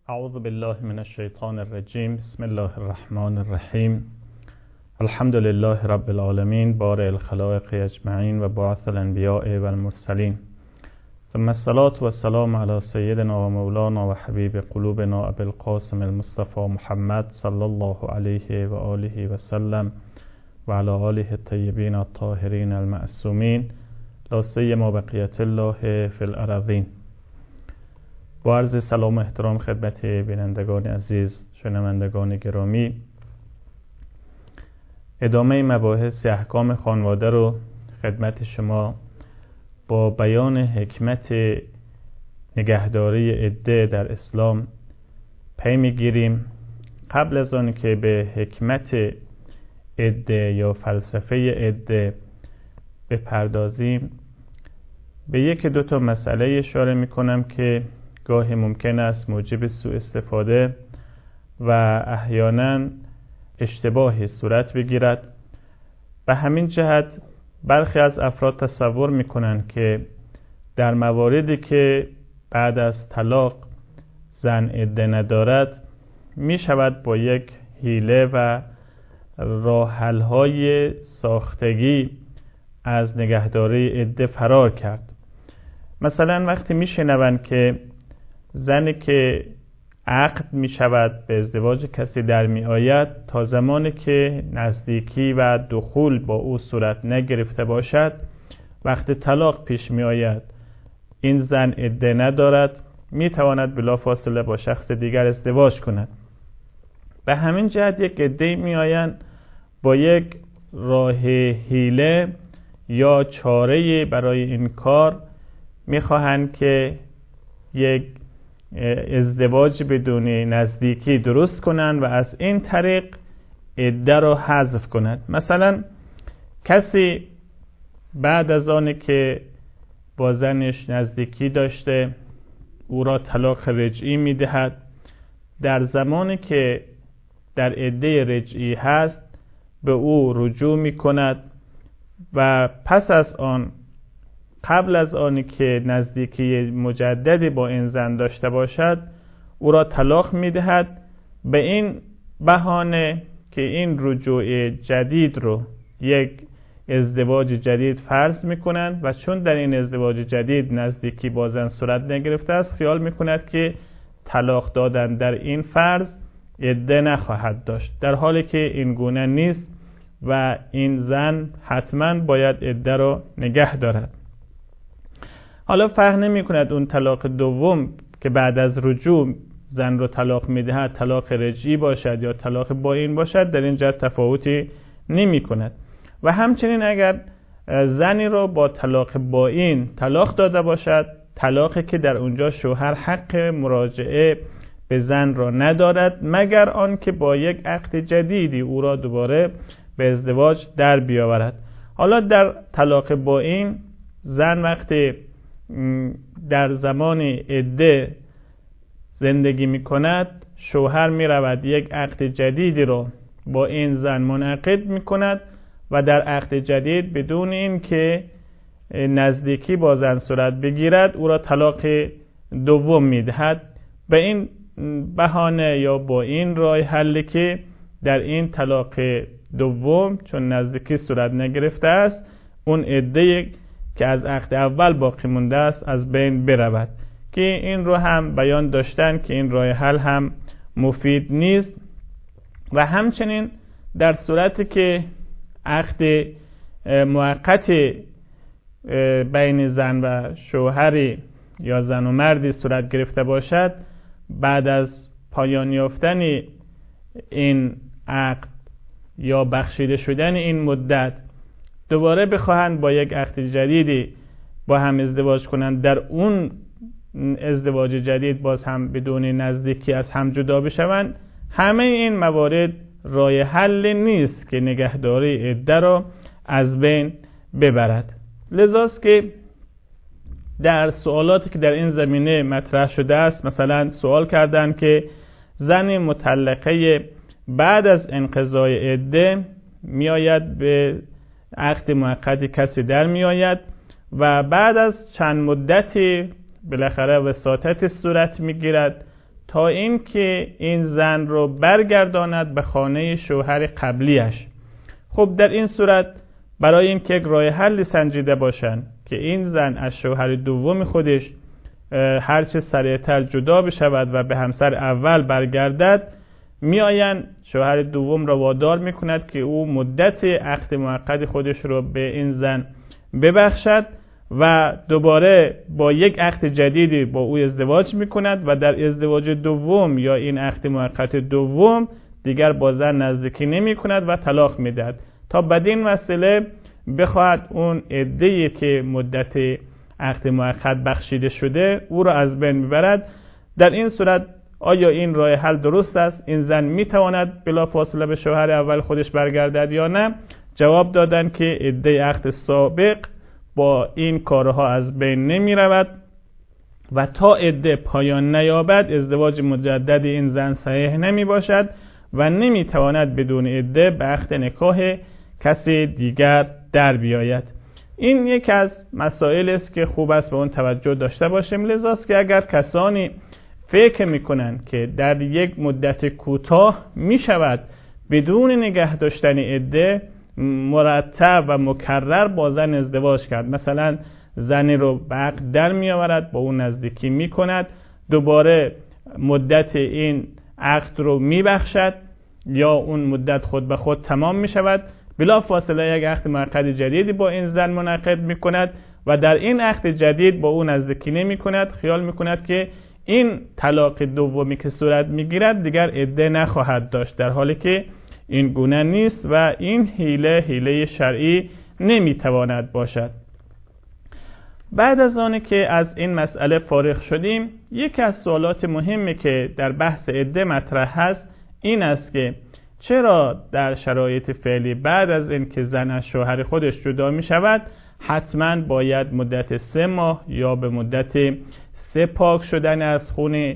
اعوذ بالله من الشیطان الرجیم. بسم الله الرحمن الرحیم. الحمد لله رب العالمین بارئ الخلائق اجمعین و باعث الانبیاء و المرسلین، ثم الصلاة والسلام علی سیدنا و مولانا و حبیب قلوبنا ابی القاسم المصطفى محمد صلی الله علیه و آله و سلم و علی آله الطیبین الطاهرین المعصومین، لا سیما بقیة الله فی الارضین. با عرض سلام و احترام خدمت بینندگان عزیز، شنوندگان گرامی، ادامه مباحث احکام خانواده رو خدمت شما با بیان حکمت نگهداری عده در اسلام پی میگیریم. قبل از آن که به حکمت عده یا فلسفه عده بپردازیم، به یک دو تا مسئله اشاره میکنم که گاهی ممکن است موجب سوء استفاده و احیانا اشتباهی صورت بگیرد. به همین جهت برخی از افراد تصور میکنند که در مواردی که بعد از طلاق زن عده ندارد، میشود با یک حیله و راه حل‌های ساختگی از نگهداری عده فرار کرد. مثلا وقتی میشنوند که زنی که عقد می شود به ازدواج کسی در می آید، تا زمانی که نزدیکی و دخول با او صورت نگرفته باشد، وقتی طلاق پیش می آید این زن عده ندارد، می تواند بلافاصله با شخص دیگر ازدواج کند. به همین جهت یک عده می آیند با یک راه حیله یا چاره برای این کار می خواهند که یک ازدواج بدون نزدیکی درست کنند و از این طریق عده را حذف کنند. مثلا کسی بعد از آنی که با زنش نزدیکی داشته او را طلاق رجعی میدهد، در زمانی که در عده رجعی هست به او رجوع میکند و پس از آن قبل از آنی که نزدیکی مجددی با این زن داشته باشد او را طلاق میدهد، به این بهانه که این رجوع جدید رو یک ازدواج جدید فرض میکنند و چون در این ازدواج جدید نزدیکی با زن صورت نگرفته است، خیال میکند که طلاق دادن در این فرض عده نخواهد داشت، در حالی که این گونه نیست و این زن حتما باید عده را نگه دارد. حالا فرق نمی کند اون طلاق دوم که بعد از رجوع زن رو طلاق میدهد طلاق رجعی باشد یا طلاق بائین باشد، در این جهت تفاوتی نمی کند. و همچنین اگر زنی رو با طلاق بائین طلاق داده باشد، طلاقی که در اونجا شوهر حق مراجعه به زن را ندارد مگر آن که با یک عقد جدیدی او را دوباره به ازدواج در بیاورد. حالا در طلاق بائین زن وقتی در زمان عده زندگی می کند، شوهر می رود یک عقد جدیدی رو با این زن منعقد می کند و در عقد جدید بدون این که نزدیکی با زن صورت بگیرد او را طلاق دوم می دهد. به این بهانه یا با این راه حلی که در این طلاق دوم چون نزدیکی صورت نگرفته است، اون عده که از عقد اول باقی مونده است از بین برود، که این رو هم بیان داشتن که این راه حل هم مفید نیست. و همچنین در صورتی که عقد موقت بین زن و شوهری یا زن و مردی صورت گرفته باشد، بعد از پایان یافتن این عقد یا بخشیده شدن این مدت دوباره بخواهند با یک عقد جدیدی با هم ازدواج کنند، در اون ازدواج جدید باز هم بدون نزدیکی از هم جدا بشوند، همه این موارد راه حل نیست که نگهداری عده را از بین ببرد. لذاست که در سوالاتی که در این زمینه مطرح شده است، مثلا سوال کردند که زن مطلقه بعد از انقضای عده میآید به عقد موقتی کسی در می آید و بعد از چند مدتی بالاخره وساطت صورت می گیرد تا اینکه این زن رو برگرداند به خانه شوهر قبلیش. خب در این صورت برای اینکه یک راه حلی سنجیده باشن که این زن از شوهر دوم خودش هرچه سریعتر جدا بشود و به همسر اول برگردد، میآین شوهر دوم را وادار میکند که او مدت عقد موقت خودش رو به این زن ببخشد و دوباره با یک عقد جدیدی با او ازدواج میکند و در ازدواج دوم یا این عقد موقت دوم دیگر با زن نزدیکی نمی کند و طلاق میدهد تا بدین وسیله بخواهد اون عده‌ای که مدت عقد موقت بخشیده شده او را از بین ببرد. در این صورت آیا این راه حل درست است؟ این زن میتواند بلافاصله به شوهر اول خودش برگردد یا نه؟ جواب دادن که عده عقد سابق با این کارها از بین نمی رود و تا عده پایان نیابد ازدواج مجدد این زن صحیح نمی باشد و نمی تواند بدون عده به عقد نکاح کسی دیگر در بیاید. این یک از مسائل است که خوب است به اون توجه داشته باشیم. لذاست که اگر کسانی فکر میکنن که در یک مدت کوتاه می شود بدون نگه داشتن عده مرتب و مکرر با زن ازدواج کرد، مثلا زنی رو به عقد در می آورد، با اون نزدیکی می کند، دوباره مدت این عقد رو می بخشد یا اون مدت خود به خود تمام می شود، بلا فاصله یک عقد موقت جدیدی با این زن منعقد می کند و در این عقد جدید با اون نزدیکی نمی کند، خیال می کند که این طلاق دومی که صورت می گیرد دیگر عده نخواهد داشت، در حالی که این گونه نیست و این حیله شرعی نمی تواند باشد. بعد از آنه که از این مسئله فارغ شدیم، یکی از سوالات مهمی که در بحث عده مطرح هست این است که چرا در شرایط فعلی بعد از این که زن از شوهر خودش جدا می شود حتما باید مدت 3 ماه یا به مدت 3 پاک شدن از خون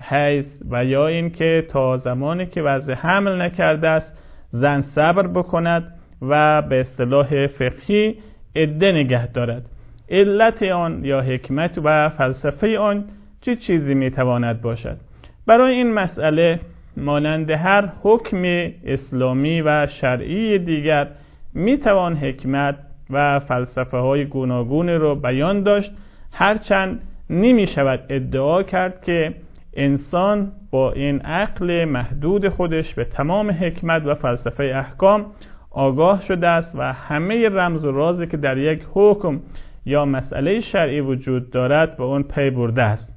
حیض و یا این که تا زمانی که وضع حمل نکرده است زن صبر بکند و به اصطلاح فقهی عده نگه دارد؟ علت آن یا حکمت و فلسفه آن چه چیزی میتواند باشد؟ برای این مسئله مانند هر حکم اسلامی و شرعی دیگر میتوان حکمت و فلسفه های گوناگون رو بیان داشت، هرچند نمی شود ادعا کرد که انسان با این عقل محدود خودش به تمام حکمت و فلسفه احکام آگاه شده است و همه رمز و رازی که در یک حکم یا مسئله شرعی وجود دارد به اون پی برده است.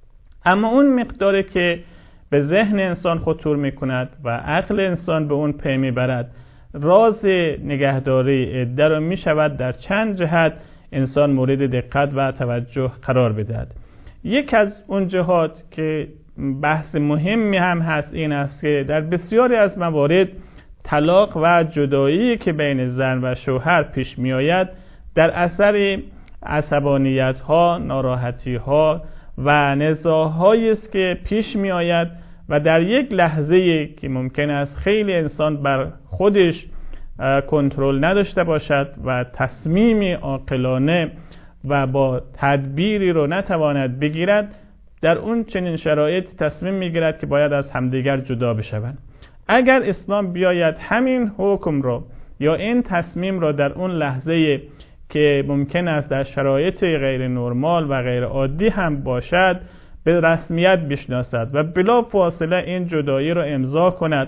اما اون مقداری که به ذهن انسان خطور می کند و عقل انسان به اون پی می برد، راز نگهداری عده را می شود در چند جهت انسان مورد دقت و توجه قرار بدهد. یک از اون جهات که بحث مهمی هم هست این است که در بسیاری از موارد طلاق و جدایی که بین زن و شوهر پیش می آید در اثر عصبانیت ها، ناراحتی ها و نزاع‌هایی است که پیش می آید و در یک لحظه که ممکن است خیلی انسان بر خودش کنترل نداشته باشد و تصمیم عاقلانه و با تدبیری رو نتواند بگیرد، در اون چنین شرایط تصمیم میگیرد که باید از همدیگر جدا بشوند. اگر اسلام بیاید همین حکم رو یا این تصمیم رو در اون لحظه که ممکن است در شرایط غیر نرمال و غیر عادی هم باشد به رسمیت بشناسد و بلا فاصله این جدایی رو امضا کند،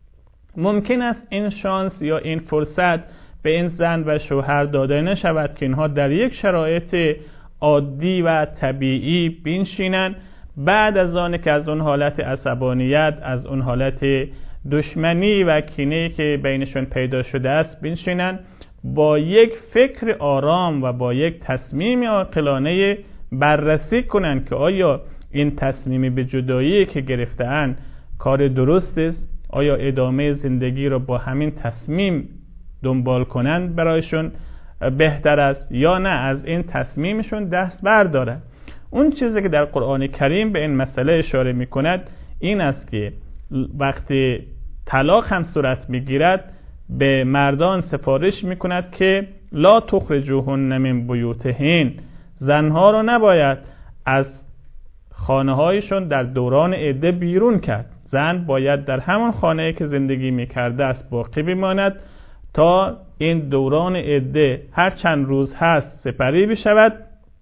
ممکن است این شانس یا این فرصت به این زن و شوهر داده نشود که اینها در یک شرایط عادی و طبیعی بنشینند، بعد از آن که از اون حالت عصبانیت، از اون حالت دشمنی و کینه‌ای که بینشون پیدا شده است بنشینند، با یک فکر آرام و با یک تصمیم عاقلانه بررسی کنند که آیا این تصمیم به جدایی که گرفته‌اند کار درست است، آیا ادامه زندگی را با همین تصمیم دنبال کنند برایشون بهتر است یا نه از این تصمیمشون دست بردارند. اون چیزی که در قرآن کریم به این مسئله اشاره می کند این است که وقتی طلاق هم صورت می گیرد به مردان سفارش می کند که لا تخرجوهن من بیوتهن، زنها رو نباید از خانه‌هایشون در دوران عده بیرون کرد. زن باید در همان خانه‌ای که زندگی می‌کرده است باقی بماند تا این دوران عده هر چند روز هست سپری بشود.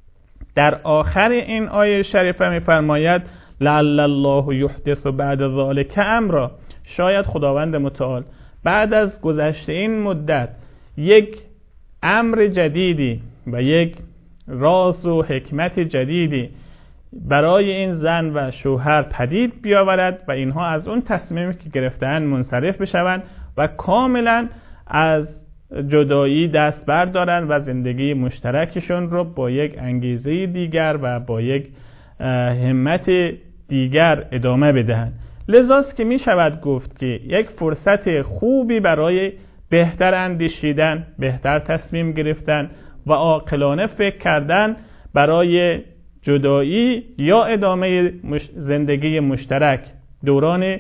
در آخر این آیه شریفه می‌فرماید لعل الله یحدث بعد ذلک امرا، شاید خداوند متعال بعد از گذشته این مدت یک امر جدیدی و یک راز و حکمت جدیدی برای این زن و شوهر پدید بیاورد و اینها از اون تصمیمی که گرفتن منصرف بشوند و کاملا از جدایی دست بردارن و زندگی مشترکشون رو با یک انگیزه دیگر و با یک همت دیگر ادامه بدهند. لذاست که می شود گفت که یک فرصت خوبی برای بهتر اندیشیدن، بهتر تصمیم گرفتن و عاقلانه فکر کردن برای جدایی یا ادامه زندگی مشترک دوران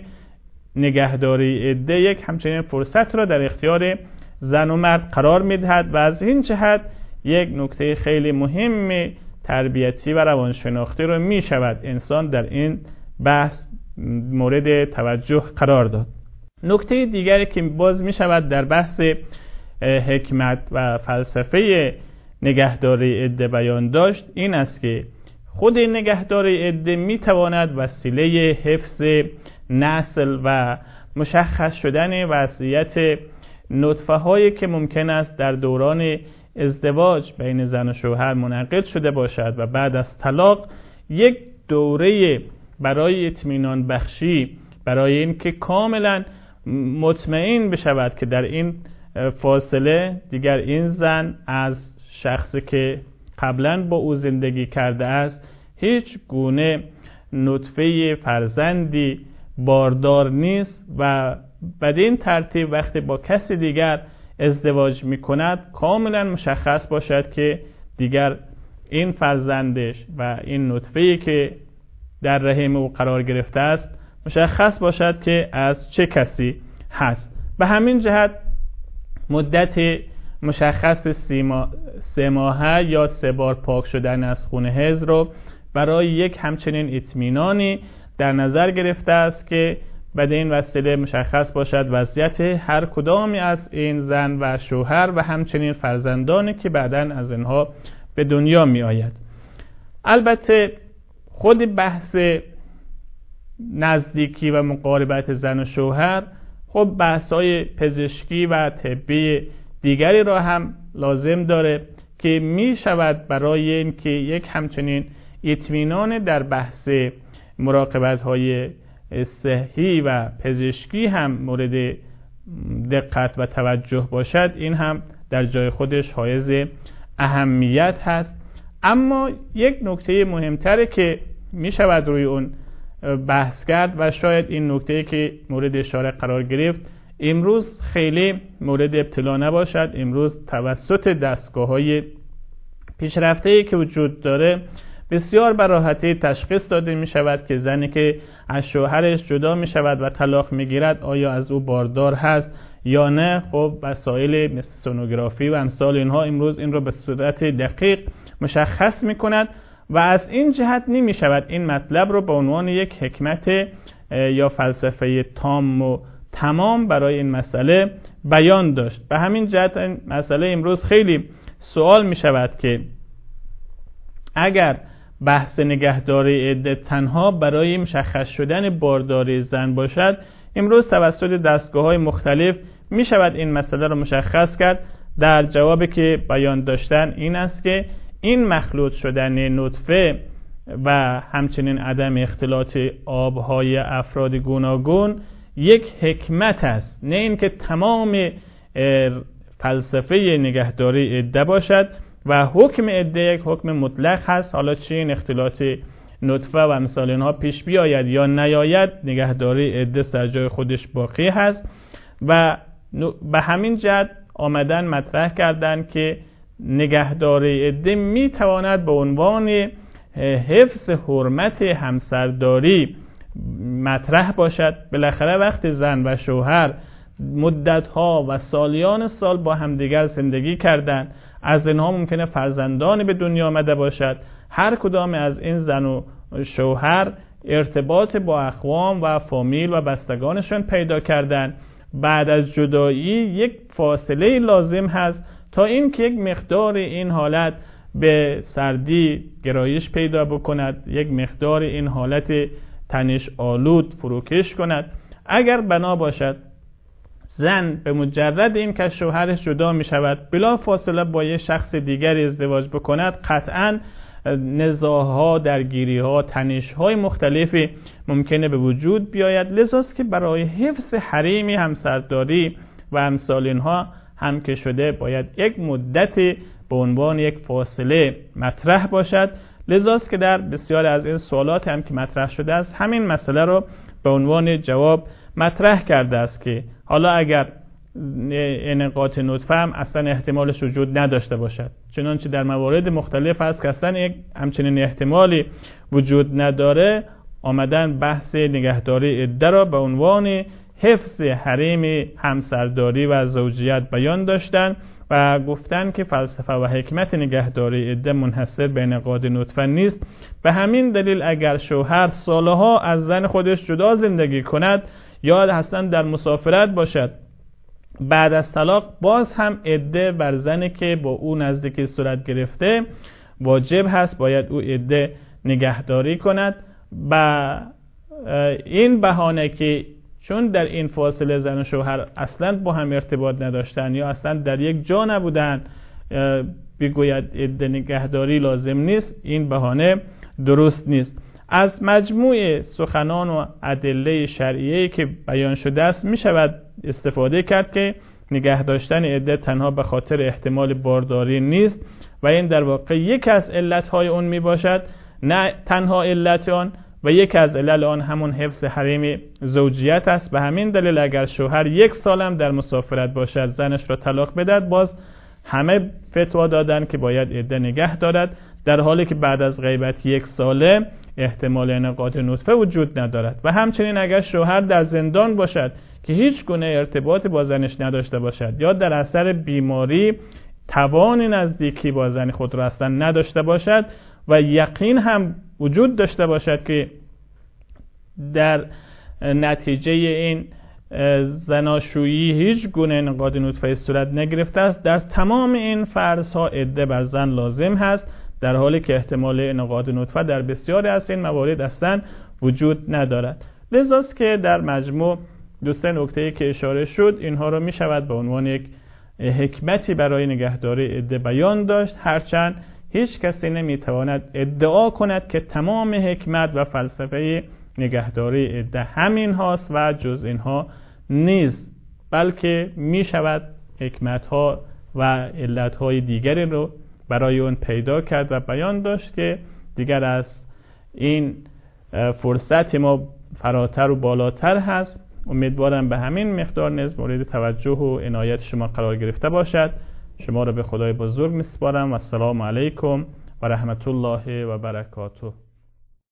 نگهداری عده یک همچنین فرصت را در اختیار زن و مرد قرار می‌دهد و از این جهت یک نکته خیلی مهم تربیتی و روانشناختی را می شود انسان در این بحث مورد توجه قرار داد. نکته دیگری که باز می شود در بحث حکمت و فلسفه نگهداری عده بیان داشت این است که خود نگهداری عده می تواند وسیله حفظ نسل و مشخص شدن وضعیت نطفه هایی که ممکن است در دوران ازدواج بین زن و شوهر منعقد شده باشد و بعد از طلاق یک دوره برای اطمینان بخشی، برای اینکه کاملا مطمئن بشود که در این فاصله دیگر این زن از شخصی که قبلا با او زندگی کرده است هیچ گونه نطفه فرزندی باردار نیست و بدین ترتیب وقتی با کسی دیگر ازدواج می کند کاملا مشخص باشد که دیگر این فرزندش و این نطفه‌ای که در رحم او قرار گرفته است مشخص باشد که از چه کسی هست. به همین جهت مدت مشخص 3 ماهه یا 3 بار پاک شدن از خون حیض رو برای یک همچنین اطمینانی در نظر گرفته است که بعد این وسیله مشخص باشد وضعیت هر کدامی از این زن و شوهر و همچنین فرزندانی که بعداً از اینها به دنیا می آید. البته خود بحث نزدیکی و مقاربت زن و شوهر خب بحث‌های پزشکی و طبی دیگری را هم لازم داره که می شود برای اینکه یک همچنین اطمینان در بحث مراقبت‌های صحی و پزشکی هم مورد دقت و توجه باشد، این هم در جای خودش حائز اهمیت هست. اما یک نکته مهمتره که می شود روی اون بحث کرد و شاید این نکته که مورد اشاره قرار گرفت امروز خیلی مورد ابتلا نباشد. امروز توسط دستگاه‌های پیشرفته‌ای که وجود داره بسیار به راحتی تشخیص داده می شود که زنی که از شوهرش جدا می شود و طلاق می گیرد آیا از او باردار هست یا نه. خب وسایل مثل سونوگرافی و امثال اینها امروز این را به صورت دقیق مشخص می کند و از این جهت نمی شود این مطلب رو به عنوان یک حکمت یا فلسفه تام و تمام برای این مسئله بیان داشت. به همین جهت این مسئله امروز خیلی سوال می شود که اگر بحث نگهداری عده تنها برای مشخص شدن بارداری زن باشد، امروز توسط دستگاه‌های مختلف می شود این مسئله را مشخص کرد. در جوابی که بیان داشتن این است که این مخلوط شدن نطفه و همچنین عدم اختلاط آبهای افراد گوناگون یک حکمت است، نه اینکه تمام فلسفه نگهداری عده باشد و حکم عده یک حکم مطلق هست. حالا چه این اختلاط نطفه و امثال اینها پیش بیاید یا نیاید، نگهداری عده سر جای خودش باقی هست و به همین جهت آمدن مطرح کردن که نگهداری عده می تواند به عنوان حفظ حرمت همسرداری مطرح باشد. بالاخره وقتی زن و شوهر مدتها و سالیان سال با همدیگر زندگی کردن، از اینها ممکنه فرزندانی به دنیا آمده باشد، هر کدام از این زن و شوهر ارتباط با اقوام و فامیل و بستگانشون پیدا کردن. بعد از جدایی یک فاصله لازم هست تا اینکه یک مقدار این حالت به سردی گرایش پیدا بکند، یک مقدار این حالت تنش آلود فروکش کند. اگر بنا باشد زن به مجرد این که شوهرش جدا می شود بلا فاصله با یک شخص دیگری ازدواج بکند، قطعاً نزاعها، درگیریها، تنش‌های مختلفی ممکنه به وجود بیاید. لذاست که برای حفظ حریم همسرداری و امثال اینها هم که شده باید یک مدت به عنوان یک فاصله مطرح باشد. لذاست که در بسیار از این سوالات هم که مطرح شده است همین مسئله رو به عنوان جواب مطرح کرده است که حالا اگر انعقاد نطفه هم اصلا احتمالش وجود نداشته باشد، چنانچه در موارد مختلف هست که اصلا یک همچنین احتمالی وجود نداره، آمدن بحث نگهداری عده را به عنوان حفظ حریم همسرداری و زوجیت بیان داشتن و گفتن که فلسفه و حکمت نگهداری عده منحصر به انعقاد نطفه نیست. به همین دلیل اگر شوهر سالها از زن خودش جدا زندگی کند یا اصلا در مسافرت باشد، بعد از طلاق باز هم عده بر زنی که با او نزدیکی صورت گرفته واجب هست، باید او عده نگهداری کند. با این بهانه که چون در این فاصله زن و شوهر اصلا با هم ارتباط نداشتن یا اصلا در یک جا نبودن بگوید عده نگهداری لازم نیست، این بهانه درست نیست. از مجموع سخنان و ادله شرعیه‌ای که بیان شده است می شود استفاده کرد که نگه داشتن عده تنها به خاطر احتمال بارداری نیست و این در واقع یک از علتهای اون می باشد، نه تنها علت آن، و یک از علل آن همون حفظ حریم زوجیت است. به همین دلیل اگر شوهر 1 سال هم در مسافرت باشد زنش را طلاق بدهد، باز همه فتوا دادن که باید عده نگه دارد، در حالی که بعد از غیبت 1 ساله احتمال انعقاد نطفه وجود ندارد. و همچنین اگر شوهر در زندان باشد که هیچ گونه ارتباطی با زنش نداشته باشد یا در اثر بیماری توان نزدیکی با زن خود را اصلا نداشته باشد و یقین هم وجود داشته باشد که در نتیجه این زناشویی هیچ گونه انعقاد نطفه صورت نگرفته است، در تمام این فرض‌ها عده بر زن لازم هست، در حالی که احتمال انعقاد نطفه در بسیاری از این موارد اصلا وجود ندارد. لذاست که در مجموع 2-3 نکته‌ای که اشاره شد اینها را می شود به عنوان یک حکمتی برای نگهداری عده بیان داشت، هرچند هیچ کسی نمی تواند ادعا کند که تمام حکمت و فلسفه نگهداری عده همین هاست و جز اینها نیست، بلکه می شود حکمت ها و علت های دیگری رو برای اون پیدا کرد و بیان داشت که دیگر از این فرصت ما فراتر و بالاتر هست. امیدوارم به همین مقدار نیز مورد توجه و عنایت شما قرار گرفته باشد. شما را به خدای بزرگ میسپارم و السلام علیکم و رحمت الله و برکاته.